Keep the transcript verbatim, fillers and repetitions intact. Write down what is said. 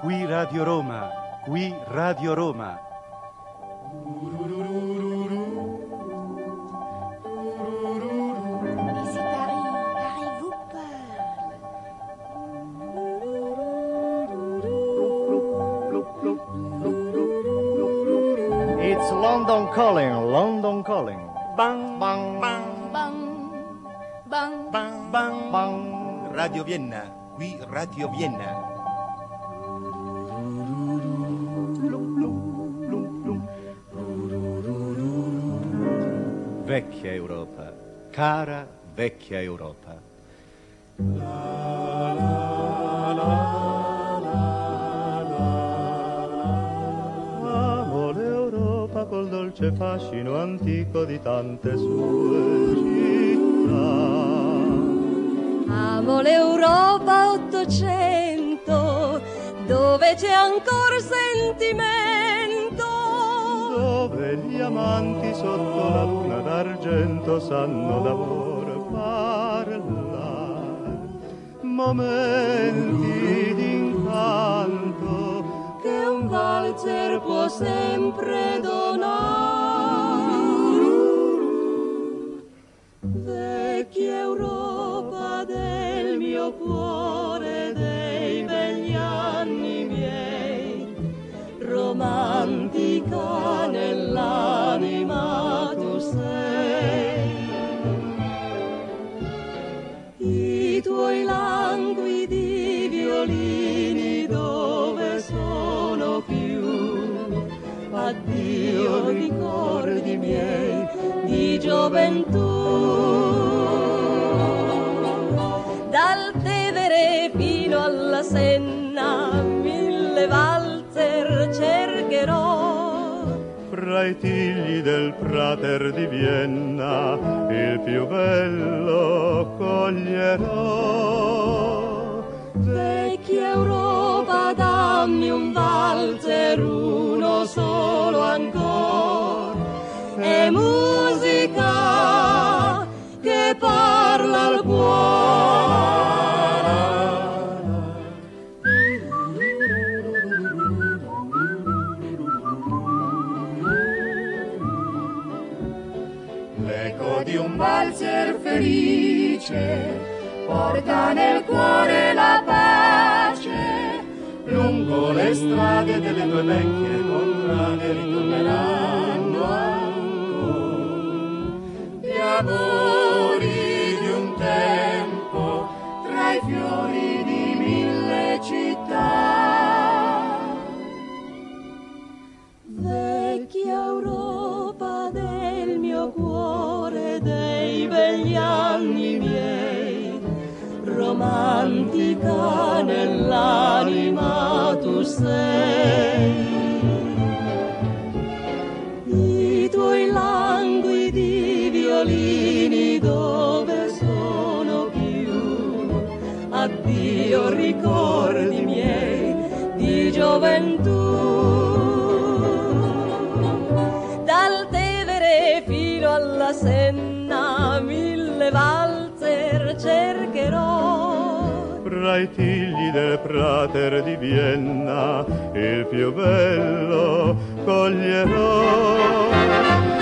Qui Radio Roma, qui Radio Roma. Ici Paris, Paris vous parle. It's London calling, London calling. Bang, Bang, bang, Bang, bang, bang, bang. bang. Radio Vienna, qui Radio Vienna. Vecchia Europa, cara vecchia Europa. Amo l'Europa col dolce fascino antico di tante sue città. Amo l'Europa ottocento, dove c'è ancora sentimento, Dove gli amanti sotto la luna d'argento sanno d'amor parlare. Momenti d'incanto che un valzer può sempre donare. Vecchia Europa del mio cuore, dei begli anni miei, romantica nell'anima tu sei. I tuoi languidi violini dove sono più? Addio ricordi miei di gioventù. Dal Tevere fino alla Senna mille valzer cercherò. fra i tigli del Prater di Vienna il più bello coglierò. Vecchia Europa, dammi un valzer, uno solo ancora. È musica che parla al cuore. L'eco di un valzer felice porta nel cuore la pace. Lungo le strade delle tue vecchie contrade ritorneranno ancora Gli amori di un tempo tra i fiori di mille città. Vecchia Europa del mio cuore, dei begli anni miei, romantica nell'anima tu sei. I tuoi languidi violini dove sono più? Addio ricordi miei di gioventù. Dal Tevere fino alla Senna mille valzer cercherò. fra i tigli del Prater di Vienna il più bello coglierò.